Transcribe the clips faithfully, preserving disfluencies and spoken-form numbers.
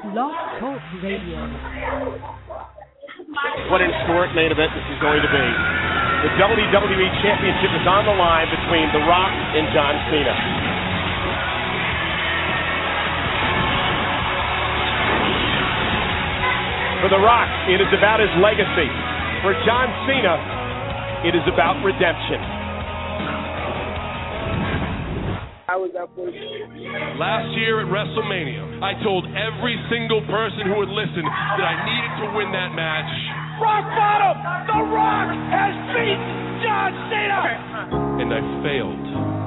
Blog Talk Radio. What an historic main event this is going to be. The W W E Championship is on the line between The Rock and John Cena. For The Rock, it is about his legacy. For John Cena, it is about redemption. How was that for you? Last year at WrestleMania, I told every single person who would listen that I needed to win that match. Rock bottom! The Rock has beat John Cena! And I failed.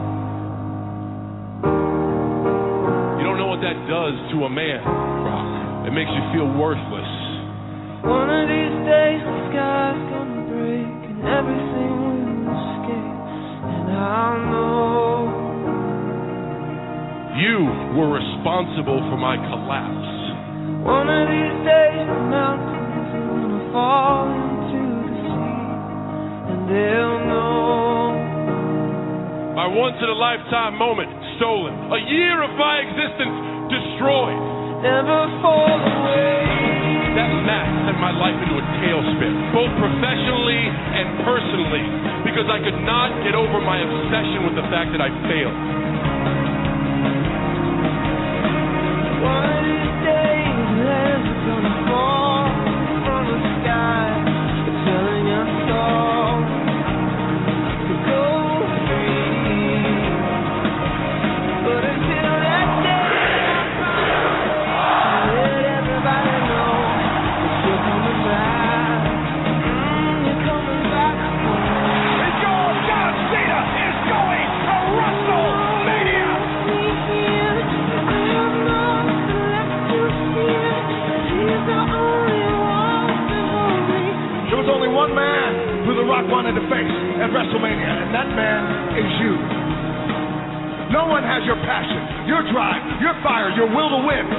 You don't know what that does to a man, Rock. It makes you feel worthless. One of these days the sky's gonna break and everything will escape. And I know you were responsible for my collapse. one of these days the mountains are gonna fall into the sea, and they'll know. My once-in-a-lifetime moment stolen. A year of my existence destroyed. Never fall away. That match sent my life into a tailspin, both professionally and personally, because I could not get over my obsession with the fact that I failed. One of these days, there's gonna fall from the sky, telling us all to go free. But until that day, let everybody know that you're coming back. Mm, you're coming back home. And your John Cena is going to WrestleMania! There was only one man who The Rock wanted to face at WrestleMania, and that man is you. No one has your passion, your drive, your fire, your will to win.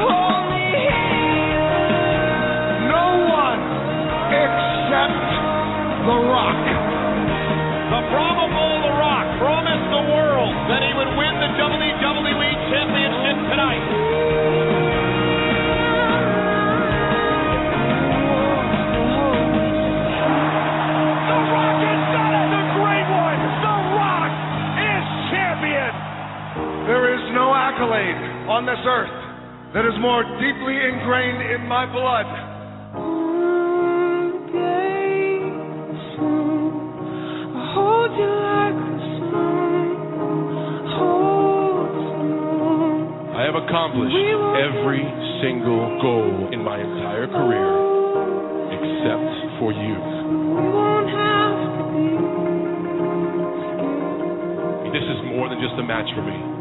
No one except The Rock. The probable The Rock promised the world that he would win the W W E Championship tonight. There is no accolade on this earth that is more deeply ingrained in my blood. I have accomplished every single goal in my entire career except for you. This is more than just a match for me.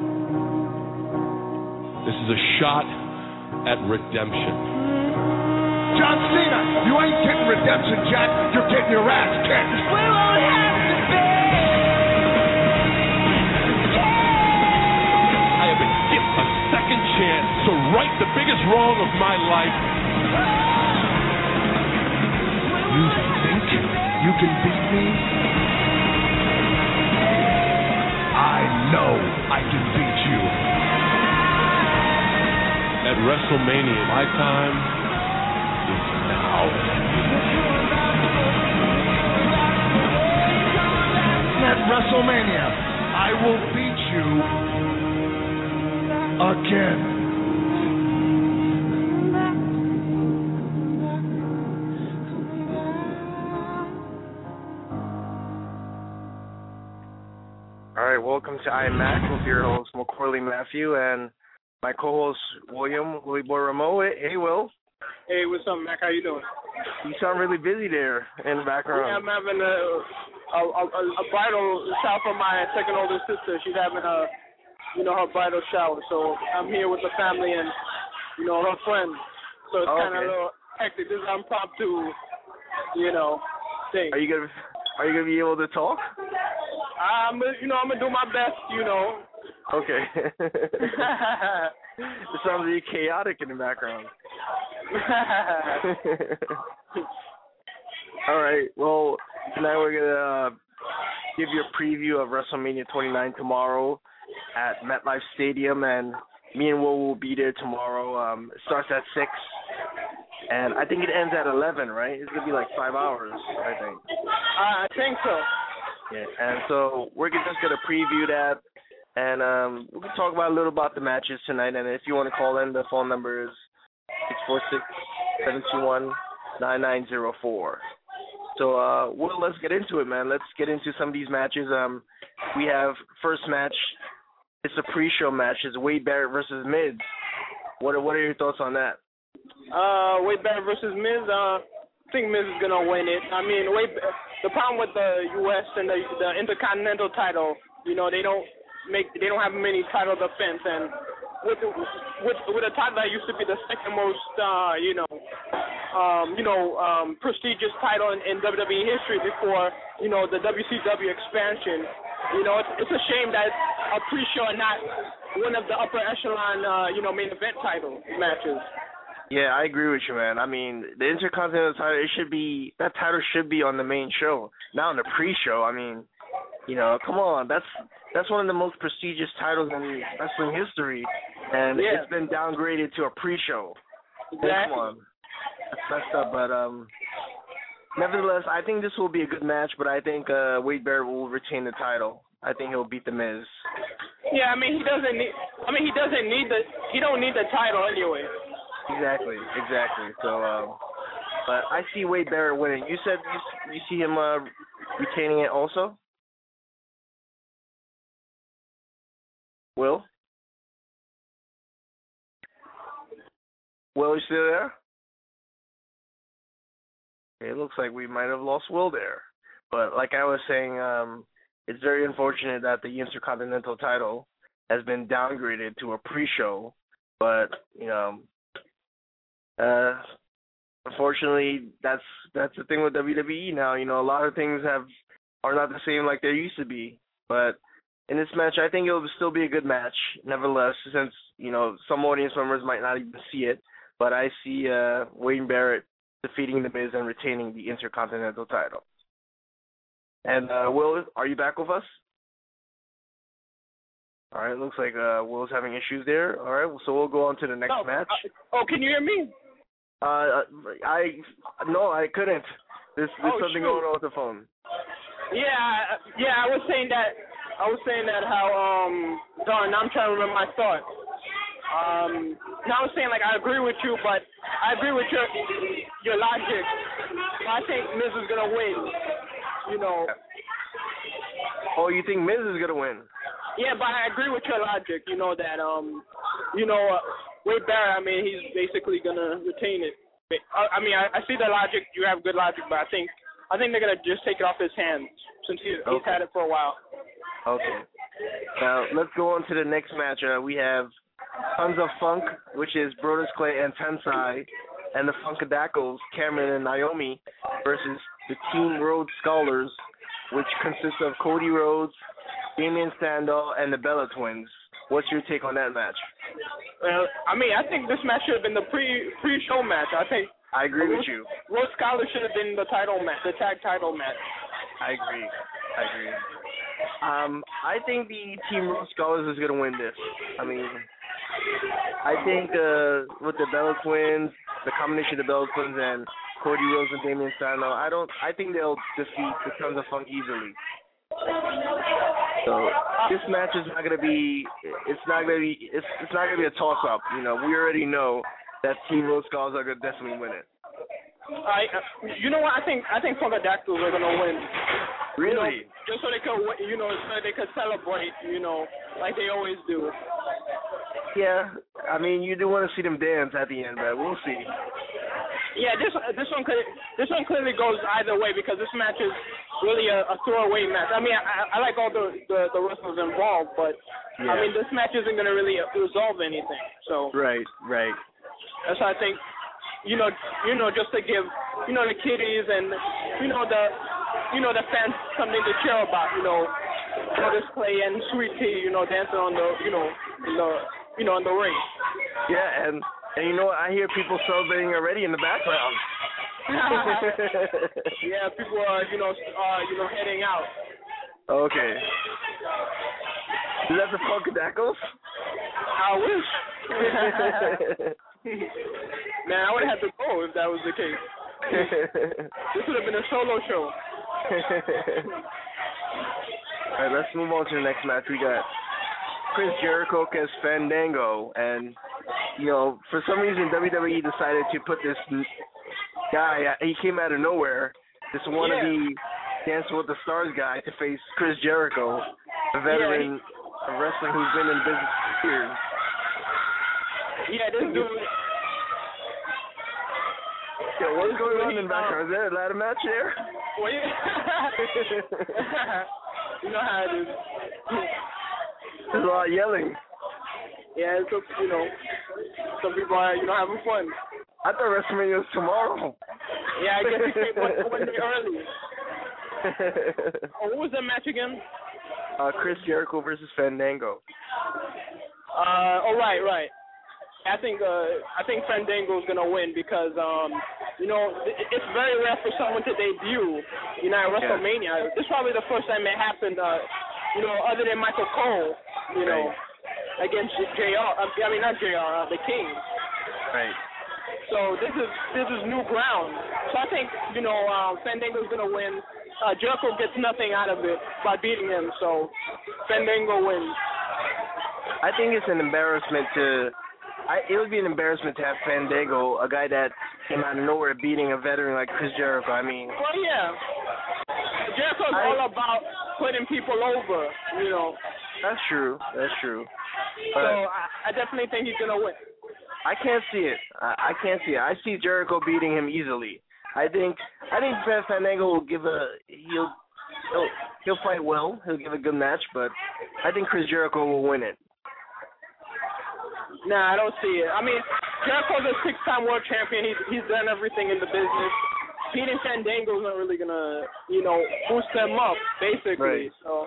This is a shot at redemption. John Cena, you ain't getting redemption, Jack. You're getting your ass kicked. We won't have to I have been given a second chance to right the biggest wrong of my life. You think you can beat me? I know I can beat you. At WrestleMania, my time is now. At WrestleMania, I will beat you again. All right, welcome to iMac with your host, Macaulay Matthew, and my co-host, William, Willie Boy Ramo. Hey, Will. Hey, what's up, Mac? How you doing? You sound really busy there in the background. Yeah, I'm having a, a, a, a bridal shower for my second oldest sister. She's having a, you know, her bridal shower. So I'm here with the family and, you know, her friends. So it's Oh, kind of okay. a little hectic. This is an impromptu, you know, thing. Are you gonna Are you gonna be able to talk? I'm, you know, I'm gonna do my best, you know. Okay. It sounds really chaotic in the background. All right. Well, tonight we're gonna uh, give you a preview of WrestleMania twenty-nine tomorrow at MetLife Stadium, and me and Will will be there tomorrow. Um, it starts at six, and I think it ends at eleven, right? It's gonna be like five hours, I think. Uh, I think so. Yeah, and so we're just gonna preview that, and um, we can talk about a little about the matches tonight. And if you want to call in, the phone number is six four six, seven two one, nine nine zero four. So, uh, well, let's get into it, man. Let's get into some of these matches. Um, we have first match. It's a pre-show match. It's Wade Barrett versus Miz. What are, what are your thoughts on that? Uh, Wade Barrett versus Miz. Uh, I think Miz is gonna win it. I mean, Wade, the problem with the U S and the the Intercontinental title, you know, they don't make they don't have many title defense, and with the, with with a title that used to be the second most, uh, you know, um, you know, um, prestigious title in, in W W E history before, you know, the W C W expansion. You know, it's, it's a shame that a pre-show and not one of the upper echelon, uh, you know, main event title matches. Yeah, I agree with you, man. I mean, the Intercontinental title, it should be, that title should be on the main show, not on the pre-show. I mean, you know, come on, that's that's one of the most prestigious titles in wrestling history, and yeah. It's been downgraded to a pre-show. Exactly. Hey, come on, that's messed up. But um, nevertheless, I think this will be a good match. But I think uh, Wade Barrett will retain the title. I think he'll beat the Miz. Yeah, I mean, he doesn't need. I mean, he doesn't need the. He don't need the title anyway. Exactly, exactly. So, um, but I see Wade Barrett winning. You said you, you see him uh, retaining it also? Will? Will, you still there? It looks like we might have lost Will there. But like I was saying, um, it's very unfortunate that the Intercontinental title has been downgraded to a pre-show. But, you know, Uh, unfortunately, that's that's the thing with W W E now. You know, a lot of things have are not the same like they used to be. But in this match, I think it will still be a good match. Nevertheless, since you know some audience members might not even see it, but I see uh, Wade Barrett defeating the Miz and retaining the Intercontinental title. And uh, Will, are you back with us? All right, looks like uh, Will's having issues there. All right, so we'll go on to the next no, match. Uh, oh, can you hear me? Uh, I no, I couldn't. There's, there's oh, something shoot. going on with the phone. Yeah, yeah. I was saying that. I was saying that how. Um, darn, now I'm trying to remember my thought. Um, now I was saying like I agree with you, but I agree with your your logic. I think Miz is gonna win. You know. Oh, you think Miz is gonna win? Yeah, but I agree with your logic. You know that. Um, you know. Uh, Wade Barrett, I mean, he's basically gonna retain it. I, I mean, I, I see the logic. You have good logic, but I think I think they're gonna just take it off his hands since he's, okay. he's had it for a while. Okay. Now let's go on to the next match. Uh, we have Tons of Funk, which is Brodus Clay and Tensai, and the Funkadactyls, Cameron and Naomi, versus the Team Rhodes Scholars, which consists of Cody Rhodes, Damien Sandow, and the Bella Twins. What's your take on that match? Well, I mean, I think this match should have been the pre pre show match. I think. I agree with you. Rhodes Scholars should have been the title match, the tag title match. I agree. I agree. Um, I think the Team Rhodes Scholars is gonna win this. I mean, I think uh, with the Bella Twins, the combination of the Bella Twins and Cody Rhodes and Damien Sandow, I don't. I think they'll defeat the Tons of Funk easily. So this match is not gonna be. It's not gonna be. It's it's not gonna be a toss up. You know, we already know that Team Rhodes Scholars are gonna definitely win it. I. Uh, you know what? I think I think Funkadactyls are gonna win. Really? You know, just so they could, you know, so they could celebrate. You know, like they always do. Yeah. I mean, you do want to see them dance at the end, but we'll see. Yeah, this this one could this one clearly goes either way because this match is really a, a throwaway match. I mean, I, I like all the, the, the wrestlers involved, but yeah. I mean, this match isn't going to really resolve anything. So right, right. That's why I think, you know, you know, just to give, you know, the kiddies and you know the, you know, the fans something to cheer about. You know, Brodus Clay and Sweet Tea, you know, dancing on the, you know, in the, you know, on the ring. Yeah, and. And you know what? I hear people celebrating already in the background. Yeah, people are, you know, uh, you know, heading out. Okay. Is that the Funkadactyls? I wish. Man, I would have had to go if that was the case. This would have been a solo show. All right, let's move on to the next match. We got Chris Jericho against Fandango, and you know, for some reason W W E decided to put this guy. He came out of nowhere. This wannabe yeah. Dance with the Stars guy to face Chris Jericho, a veteran yeah, of wrestling who's been in business for years. Yeah, this dude. Yeah, what's going on in the background? Is there a ladder match there? Well, yeah. You know how it is. There's a lot of yelling. Yeah, it's, you know, some people are, you know, having fun. I thought WrestleMania was tomorrow. Yeah, I guess he came one, one day early. Oh, what was that match again? Uh, Chris Jericho versus Fandango. Uh, oh, right, right. I think uh, I think Fandango's gonna win because um, you know it's very rare for someone to debut, you know, at WrestleMania. Yeah. This is probably the first time it happened, uh, you know, other than Michael Cole, you know, right. against J R. I mean, not J R, uh, the King. Right. So this is this is new ground. So I think you know uh, Fandango's gonna win. Uh, Jericho gets nothing out of it by beating him. So Fandango wins. I think it's an embarrassment to. I, it would be an embarrassment to have Fandango, a guy that came out of nowhere, beating a veteran like Chris Jericho. I mean, well, yeah, Jericho's I, all about putting people over, you know. That's true. That's true. So I, I definitely think he's gonna win. I can't see it. I, I can't see it. I see Jericho beating him easily. I think. I think Fandango will give a. He'll. He'll. He'll fight well. He'll give a good match, but I think Chris Jericho will win it. Nah, I don't see it. I mean, Jericho's a six-time world champion. He's he's done everything in the business. Beating Fandango's not really gonna, you know, boost them up, basically. Right. So.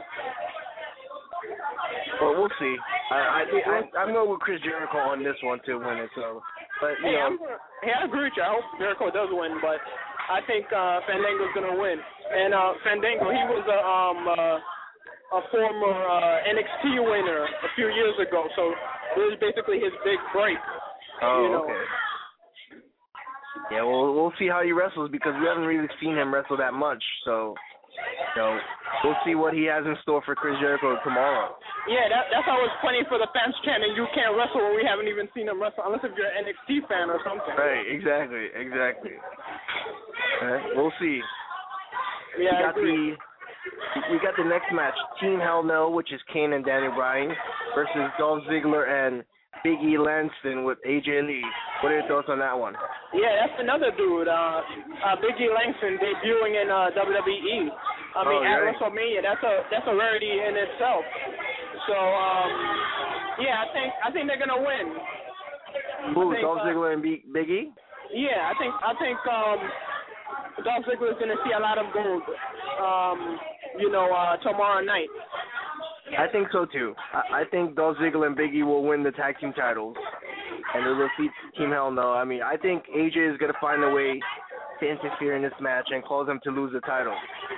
Well, we'll see. I I, think, I I'm going with Chris Jericho on this one to win it. So, but you hey, know. I'm, hey, I agree with you. I hope Jericho does win, but I think uh, Fandango's gonna win. And uh, Fandango, he was a um uh, a former uh, N X T winner a few years ago. So. This is basically his big break. Oh, you know. Okay. Yeah, well, we'll see how he wrestles because we haven't really seen him wrestle that much. So, you know, we'll see what he has in store for Chris Jericho tomorrow. Yeah, that, that's always funny for the fans chanting, "You can't wrestle," when we haven't even seen him wrestle, unless if you're an N X T fan or something. Right. Exactly. Exactly. All right. We'll see. Yeah, we got I agree. the we got the next match, Team Hell No, which is Kane and Daniel Bryan versus Dolph Ziggler and Big E Langston with A J Lee. What are your thoughts on that one? Yeah, that's another dude. Uh, uh, Big E Langston debuting in uh, W W E. I mean, oh, at right. WrestleMania. That's a that's a rarity in itself. So, um, yeah, I think I think they're gonna win. Who? Think, Dolph uh, Ziggler and Big Big E? Yeah, I think I think um, Dolph Ziggler is gonna see a lot of gold. Um, you know, uh, tomorrow night. I think so too. I, I think Dolph Ziggler and Big E will win the tag team titles, and they'll defeat Team Hell No. I mean, I think A J is gonna find a way to interfere in this match and cause them to lose the title.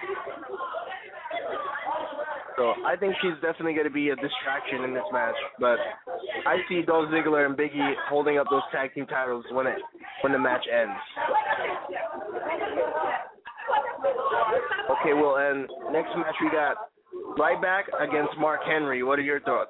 So I think she's definitely gonna be a distraction in this match. But I see Dolph Ziggler and Big E holding up those tag team titles when it when the match ends. Okay, well, and next match we got Ryback against Mark Henry. What are your thoughts?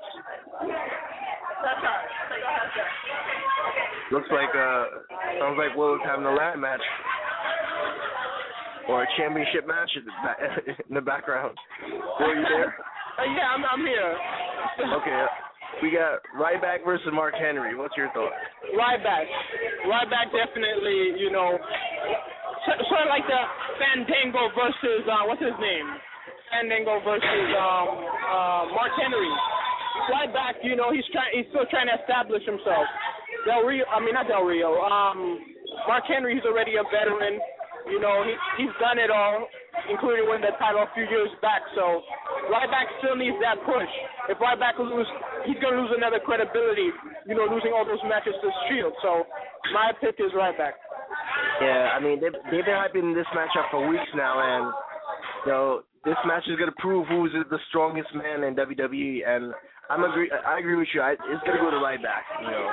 Looks like uh, sounds like Will's having a ladder match or a championship match in the, back, in the background. Will, are you there? Uh, yeah, I'm I'm here. Okay, we got Ryback versus Mark Henry. What's your thoughts? Ryback, Ryback definitely, you know. Sort of like the Fandango versus, uh, what's his name? Fandango versus um, uh, Mark Henry. Ryback, you know, he's trying. He's still trying to establish himself. Del Rio, I mean not Del Rio. Um, Mark Henry, he's already a veteran. You know, he he's done it all, including winning the title a few years back. So Ryback still needs that push. If Ryback lose, he's gonna lose another credibility. You know, losing all those matches to Shield. So my pick is Ryback. Yeah, I mean, they've, they've been hyping this match up for weeks now, and, you know, this match is going to prove who's the strongest man in W W E, and I'm agree. I agree with you. I, it's gonna go to Ryback. You know,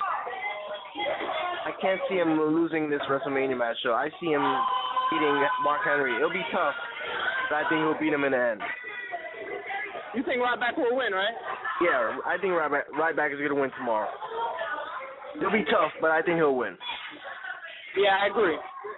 I can't see him losing this WrestleMania match. So I see him beating Mark Henry. It'll be tough, but I think he'll beat him in the end. You think Ryback will win, right? Yeah, I think Ryback, Ryback is gonna win tomorrow. It'll be tough, but I think he'll win. Yeah, I agree.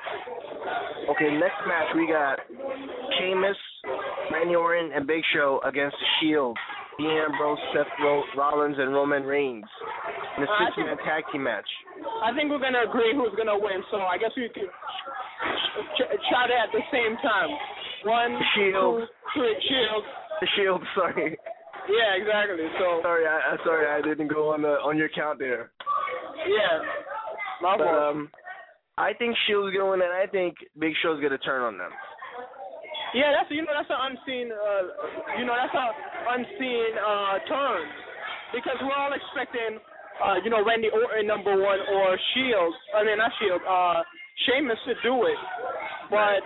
Okay, next match we got Sheamus, Randy Orton, and Big Show against The Shield. Dean Ambrose, Seth Rollins, and Roman Reigns in a six-man tag team match. I think we're gonna agree who's gonna win. So I guess we could ch- shout it at the same time. One, The Shield. two, three. Shield. The Shield. Sorry. Yeah, exactly. So sorry, I, I sorry I didn't go on the on your count there. Yeah. My but, fault. um, I think Shield's gonna win, and I think Big Show's gonna turn on them. Yeah, that's you know that's an unseen uh you know that's an unseen uh turn because we're all expecting uh you know Randy Orton number one or Shield I mean not Shield uh Sheamus to do it, but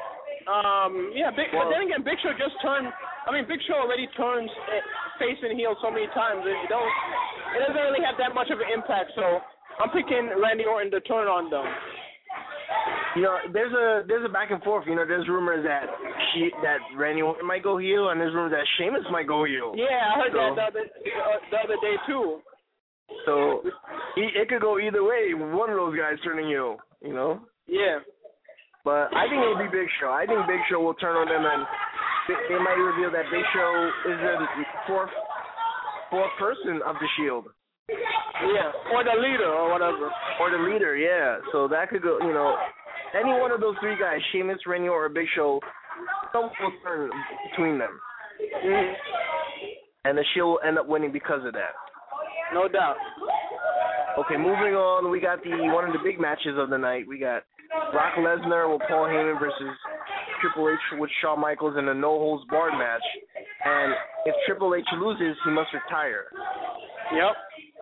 um yeah big, well, but then again Big Show just turned I mean Big Show already turns face and heel so many times it don't it doesn't really have that much of an impact, so I'm picking Randy Orton to turn on them. You know, there's a there's a back and forth. You know, there's rumors that she that Randy Orton might go heel, and there's rumors that Sheamus might go heel. Yeah, I heard so, that the other, uh, the other day too. So it could go either way. One of those guys turning heel. You know. Yeah. But I think it'll be Big Show. I think Big Show will turn on them, and they might reveal that Big Show is the fourth fourth person of the Shield. Yeah, or the leader or whatever. Or the leader, yeah. So that could go, you know, any one of those three guys, Sheamus, Randy, or Big Show, someone will turn between them. Mm-hmm. And the Shield will end up winning because of that. No doubt. Okay, moving on, we got the one of the big matches of the night. We got Brock Lesnar with Paul Heyman versus Triple H with Shawn Michaels in a no-holds-barred match. And if Triple H loses, he must retire. Yep.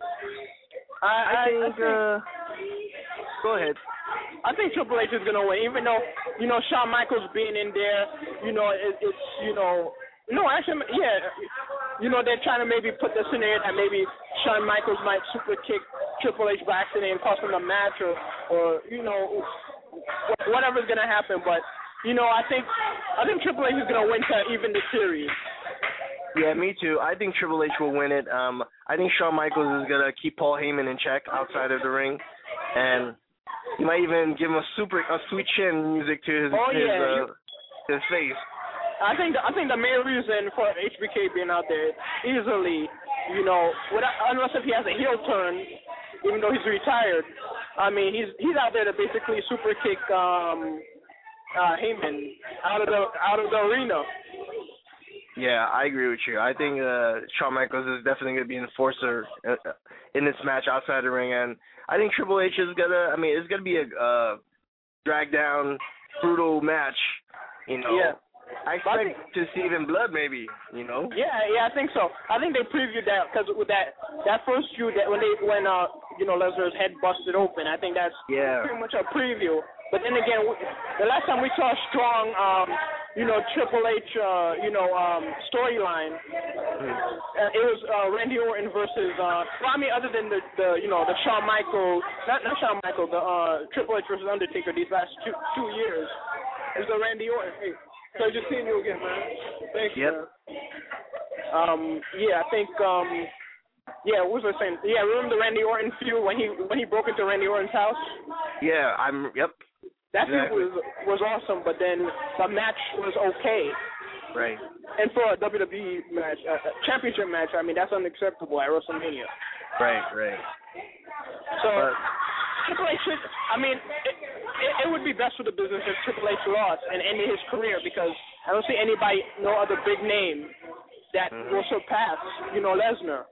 I, I, I think, I think uh, go ahead. I think Triple H is going to win, even though, you know, Shawn Michaels being in there, you know, it, it's, you know, no, actually, yeah, you know, they're trying to maybe put this in there that maybe Shawn Michaels might super kick Triple H by accident and cost him a match or, or you know, whatever's going to happen. But, you know, I think I think Triple H is going to win to even the series. Yeah, me too. I think Triple H will win it. Um, I think Shawn Michaels is gonna keep Paul Heyman in check outside of the ring, and he might even give him a super, a sweet chin music to his oh, his, yeah. uh, you, his face. I think the, I think the main reason for H B K being out there easily, you know, without, unless if he has a heel turn, even though he's retired. I mean, he's he's out there to basically super kick um, uh, Heyman out of the out of the arena. Yeah, I agree with you. I think uh, Shawn Michaels is definitely going to be an enforcer uh, in this match outside the ring, and I think Triple H is going to, I mean, it's going to be a uh, drag-down, brutal match, you know. Yeah. I expect I think, to see even blood, maybe, you know. Yeah, yeah, I think so. I think they previewed that because with that that first feud that when they when uh you know Lesnar's head busted open, I think that's yeah. pretty much a preview. But then again, the last time we saw a strong, um, you know, Triple H, uh, you know, um, storyline, mm. uh, it was uh, Randy Orton versus, uh, well, I mean, other than the, the you know, the Shawn Michaels, not not Shawn Michaels, the uh, Triple H versus Undertaker these last two two years. It was the Randy Orton. Hey, so just seeing you again, man. Thanks, yep. man. Um, yeah, I think, um, yeah, what was I saying? Yeah, remember the Randy Orton feud when he when he broke into Randy Orton's house? Yeah, I'm. Yep. That exactly. was was awesome, but then the match was okay. Right. And for a W W E match, a uh, championship match, I mean, that's unacceptable at WrestleMania. Right, right. So, but, Triple H should, I mean, it, it, it would be best for the business if Triple H lost and ended his career because I don't see anybody, no other big name that mm-hmm. will surpass, you know, Lesnar.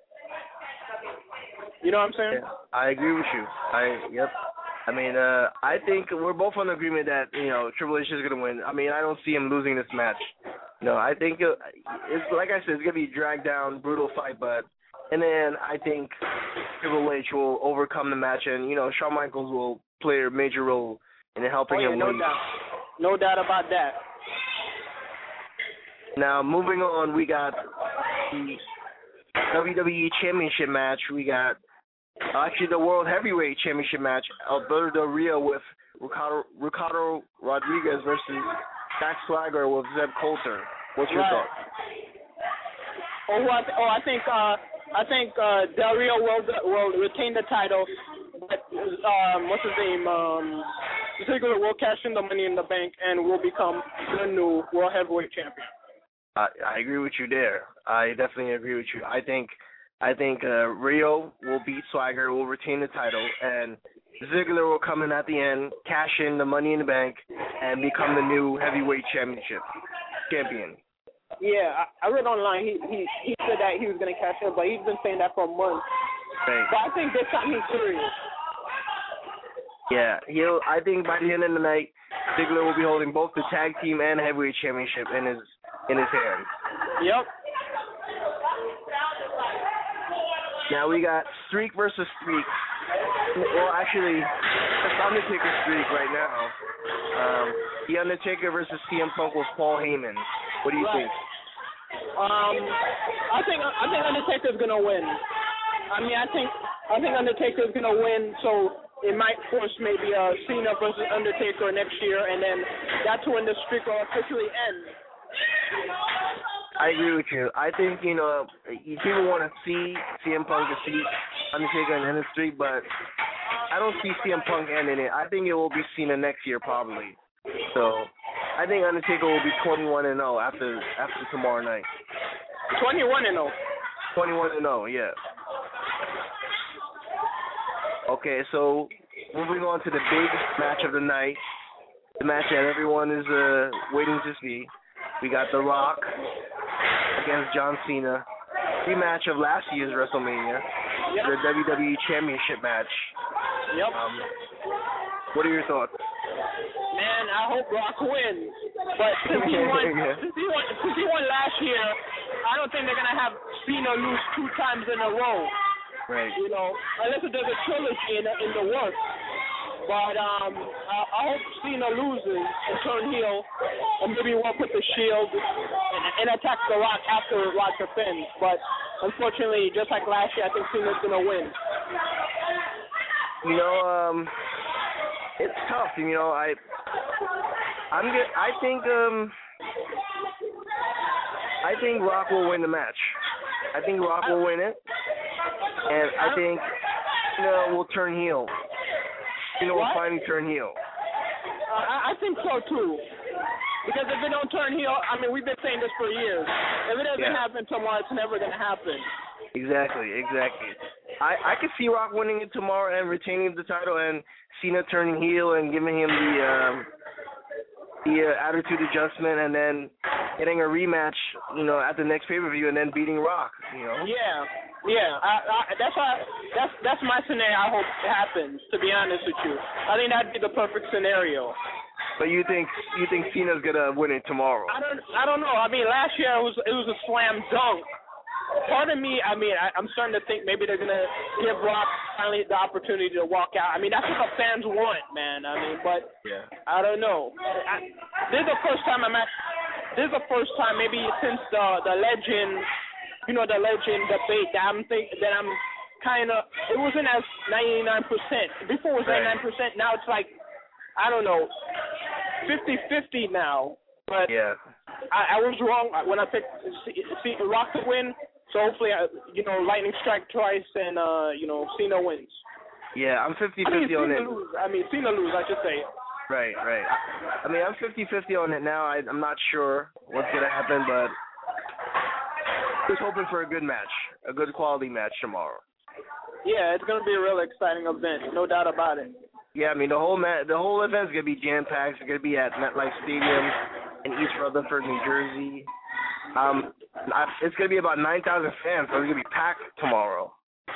You know what I'm saying? Yeah, I agree with you. I, yep. I mean, uh, I think we're both on agreement that, you know, Triple H is going to win. I mean, I don't see him losing this match. No, I think, it, it's like I said, it's going to be a dragged down, brutal fight, but, and then I think Triple H will overcome the match, and, you know, Shawn Michaels will play a major role in helping oh, yeah, him no win. Doubt. No doubt about that. Now, moving on, we got the W W E Championship match, we got uh, actually the World Heavyweight Championship match, Alberto Del Rio with Ricardo, Ricardo Rodriguez versus Jack Swagger with Zeb Coulter. What's your Right. thoughts? Oh, who I th- oh, I think uh, I think uh, Del Rio will will retain the title, but um, what's his name? Um, Ziggler will cash in the Money in the Bank and will become the new World Heavyweight Champion. I, I agree with you there. I definitely agree with you. I think I think uh, Rio will beat Swagger, will retain the title, and Ziggler will come in at the end, cash in the Money in the Bank, and become the new heavyweight championship champion. Yeah, I, I read online he, he he said that he was going to cash in, but he's been saying that for months. Right. But I think this time he's serious. Yeah, he'll. I think by the end of the night, Ziggler will be holding both the tag team and heavyweight championship in his in his hands. Yep. Now we got streak versus streak. Well, actually, it's Undertaker streak right now. Um, the Undertaker versus C M Punk with Paul Heyman. What do you Right. think? Um, I think I think Undertaker's gonna win. I mean, I think I think Undertaker's gonna win, so it might force maybe uh, Cena versus Undertaker next year, and then that's when the streak will officially end. I agree with you. I think, you know, people want to see C M Punk defeat Undertaker and end the streak, but I don't see C M Punk ending it. I think it will be Cena next year probably. So I think Undertaker will be twenty-one and oh after after tomorrow night. twenty-one and oh. twenty-one and oh, yeah. Okay, so moving on to the big match of the night, the match that everyone is uh, waiting to see. We got The Rock against John Cena, rematch of last year's WrestleMania, Yep. the W W E Championship match. Yep. Um, what are your thoughts? Man, I hope Rock wins. But since he won, Yeah. since he won, since he won last year, I don't think they're gonna have Cena lose two times in a row. Right. You know, unless there's a trilogy in the, in the works. But um, I, I hope Cena loses and turn heel, and maybe work with the Shield and, and attack The Rock after Rock defends. But unfortunately, just like last year, I think Cena's gonna win. You know, um, it's tough. You know, I, I'm good. I think, um, I think Rock will win the match. I think Rock will win it, and I think Cena will turn heel. Cena will What? finally turn heel. Uh, I, I think so too. Because if it don't turn heel, I mean, we've been saying this for years. If it doesn't Yeah. happen tomorrow, it's never gonna happen. Exactly, exactly. I, I could see Rock winning it tomorrow and retaining the title, and Cena turning heel and giving him the um, the uh, attitude adjustment, and then getting a rematch, you know, at the next pay per view, and then beating Rock. You know. Yeah, yeah. I, I, that's how. That's that's my scenario. I hope it happens. To be honest with you, I think that'd be the perfect scenario. But you think you think Cena's gonna win it tomorrow? I don't. I don't know. I mean, last year it was it was a slam dunk. Part of me, I mean, I, I'm starting to think maybe they're gonna give Rock finally the opportunity to walk out. I mean, that's what the fans want, man. I mean, but Yeah. I don't know. I, this is the first time I'm at. This is the first time maybe since the the legend, you know, the legend debate that I'm think that I'm kind of. It wasn't as ninety-nine percent. Before it was Right. ninety-nine percent. Now it's like, I don't know, fifty-fifty now. But Yeah. I, I was wrong when I picked C, C, Rock to win. So hopefully, I, you know, lightning strike twice and uh, you know, Cena wins. Yeah, I'm I mean, fifty-fifty on Cena it. lose. I mean, Cena lose. I should say. Right, right. I mean, I'm fifty-fifty on it now. I, I'm not sure what's going to happen, but just hoping for a good match, a good quality match tomorrow. Yeah, it's gonna be a real exciting event, no doubt about it. Yeah, I mean, the whole ma- the whole event's going to be jam-packed. It's going to be at MetLife Stadium in East Rutherford, New Jersey. Um, I, it's going to be about nine thousand fans, so it's going to be packed tomorrow.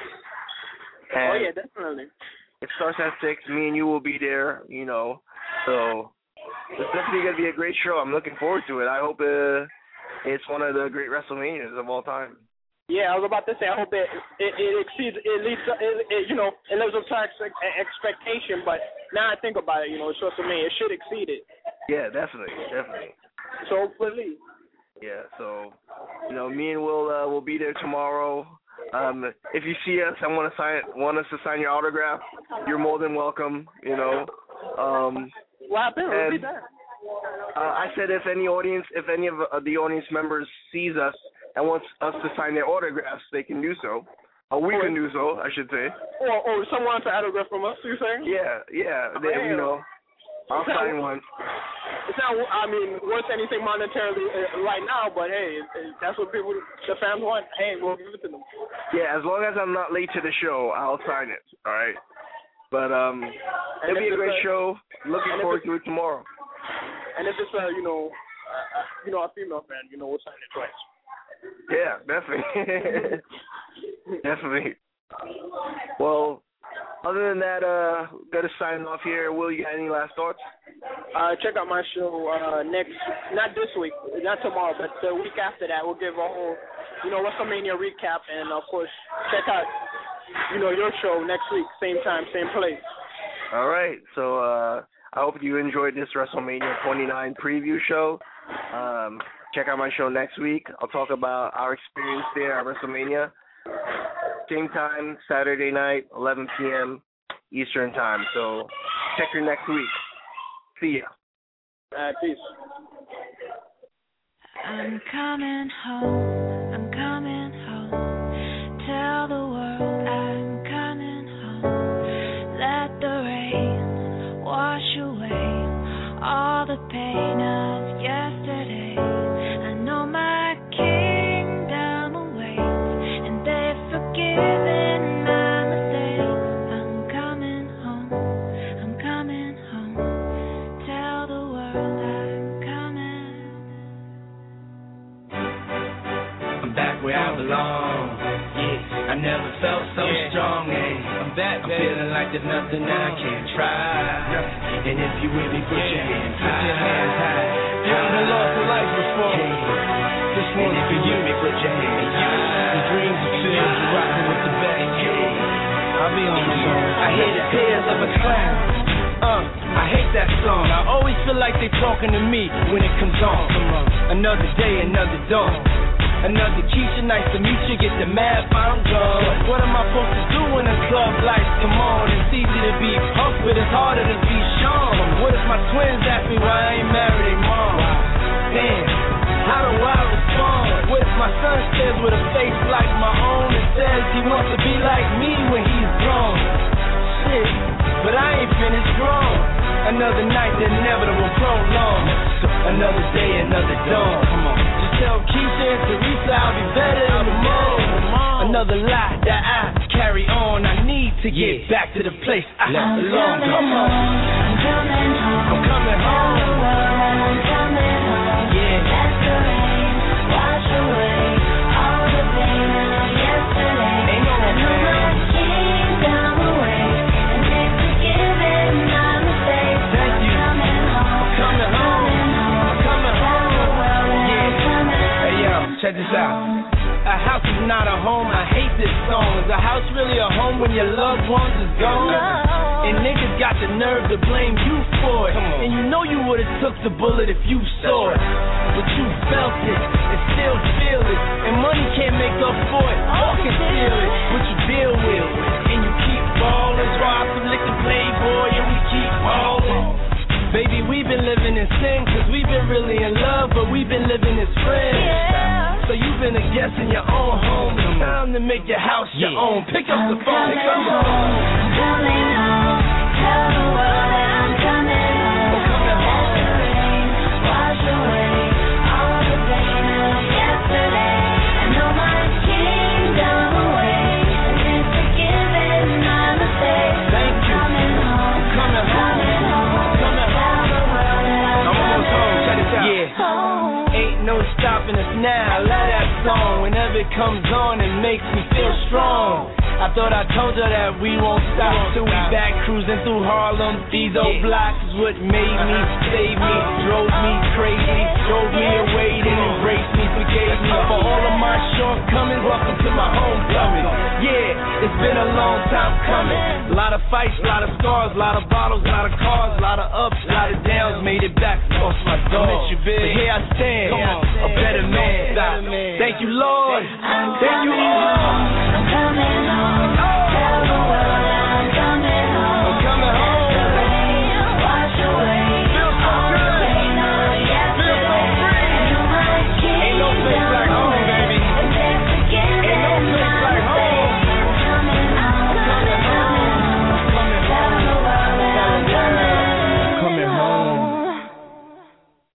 And Oh yeah, definitely. it starts at six. Me and you will be there, you know. So it's definitely going to be a great show. I'm looking forward to it. I hope uh, it's one of the great WrestleManias of all time. Yeah, I was about to say I hope it it, it exceeds it leads it, it, you know it lives up to our ex- expectation. But now I think about it, you know, it's WrestleMania. It should exceed it. Yeah, definitely, definitely. So hopefully. Yeah, so you know, me and Will uh, will be there tomorrow. Um, if you see us and want to sign, want us to sign your autograph, you're more than welcome. You know. Um, what happened? and, Repeat that. Uh, I said if any audience, if any of uh, the audience members sees us and wants us to sign their autographs, they can do so. Or we oh, can do so, I should say. Oh, oh, someone wants an autograph from us, you saying? Yeah, yeah. They, you know, I'll it's sign not, one. It's not, I mean, worth anything monetarily right now, but hey, that's what people, the fans want. Hey, we'll give it to them. Yeah, as long as I'm not late to the show, I'll sign it. All right. But um, it'll be a great a, show. Looking forward to it tomorrow. And if it's a, you know, uh, you know, a female fan, you know, we'll sign it twice. Yeah, definitely. Definitely. Well, other than that, uh, gotta sign off here. Will, you got any last thoughts? Uh, check out my show uh, next, not this week, not tomorrow, but the week after that. We'll give a whole, you know, WrestleMania recap, and of course, check out, you know, your show next week, same time, same place. All right. So uh, I hope you enjoyed this WrestleMania twenty-nine preview show. Um, check out my show next week. I'll talk about our experience there at WrestleMania. Same time, Saturday night, eleven p.m. Eastern time. So check you next week. See ya. Uh, peace. I'm coming home. I'm coming home. Tell the world I'm coming home. Let the rain wash away all the pain of yesterday. I know my kingdom awaits, and they've forgiven my mistakes. I'm coming home. I'm coming home. Tell the world I'm coming. I'm back where I belong. Yeah, I never felt so yeah. strong. Yeah. I'm back, I'm feeling like there's nothing I can't try. Yeah. And if you with me, put your hands high. Put your hands high. You haven't lost a life before. Yeah. This one's for you. Me, put your hands high. The dreams are filled. You're rocking with the best. Yeah. I'll be on the song. I hear the tears of a clown. Uh, I hate that song. I always feel like they talking to me when it comes on. Another day, another dawn. Another Keisha, nice to meet you. Get the math, I'm gone. What am I supposed to do when the club lights come on? It's easy to be Puff, but it's harder to be Sean. What if my twins ask me why I ain't married their mom? Damn, how do I respond? What if my son stares with a face like my own and says he wants to be like me when he's grown? Shit, but I ain't finished grown. Another night, the inevitable prolong. Another day, another dawn. Come on. Just tell Keisha and Teresa I'll be better in the morning. Another lie that I carry on. I need to get yeah. back to the place I belong. Come on. I'm coming home. I'm coming home. Tell the world I'm coming home. Yeah. Let the rain wash away all the pain of yesterday. Ain't no I know my kingdom awaits, and they've forgiven my mistakes. Thank you. I'm coming home. I'm coming home. I'm coming home. Yeah. Hey yo, check this out. A house is not a home, I hate this song. Is a house really a home when your loved ones is gone? And niggas got the nerve to blame you for it. And you know you would've took the bullet if you saw it. But you felt it and still feel it. And money can't make up for it or conceal it. But you deal with it and you keep ballin'. Swap some liquor playboy and we keep ballin'. Baby, we've been living in sin, cause we've been really in love, but we've been living as friends. Yeah. So you've been a guest in your own home. It's time to make your house your yeah. own. Pick up the phone. Pick up the phone. I'm coming home. Tell the world that I'm coming home. I'm coming home. Let the rain wash away all the pain of yesterday. I know my kingdom awaits, and it's forgiven my mistakes. Thank you. I'm coming home. I'm coming home. Coming home. Coming home. Tell the world that I'm, I'm almost home. Check this out. Yeah. Home. Ain't no stopping us now. I love that song. Whenever it comes on, it makes me feel strong. I've thought I told her that we won't stop till we back cruising through Harlem. These old blocks is what made me, saved me, drove me crazy, drove me away, then embraced me, forgave me for all of my shortcomings. Welcome to my homecoming. Yeah, it's been a long time coming. A lot of fights, a lot of scars, a lot of bottles, a lot of cars, a lot of ups, a lot of downs. Made it back, lost my dog. You, but here I stand, a better man. Thank you, Lord. Thank you, Lord. I'm coming home.